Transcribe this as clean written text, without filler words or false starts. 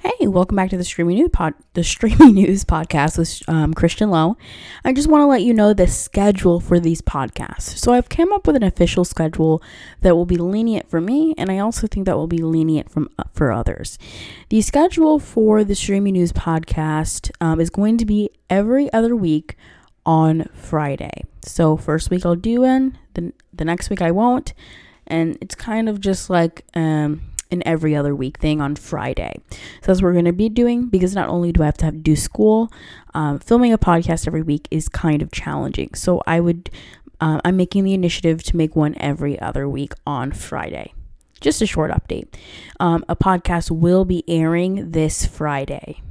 Hey, welcome back to the Streaming News podcast with Christian Lowe. I just want to let you know the schedule for these podcasts. So I've come up with an official schedule that will be lenient for me, and I also think that will be lenient for others. The schedule for the Streaming News podcast is going to be every other week on Friday. So first week I'll do one, the next week I won't, and it's kind of just like an every other week thing on Friday. So that's what we're going to be doing, because not only do I have to do school, filming a podcast every week is kind of challenging. So I'm making the initiative to make one every other week on Friday. Just a short update. A podcast will be airing this Friday.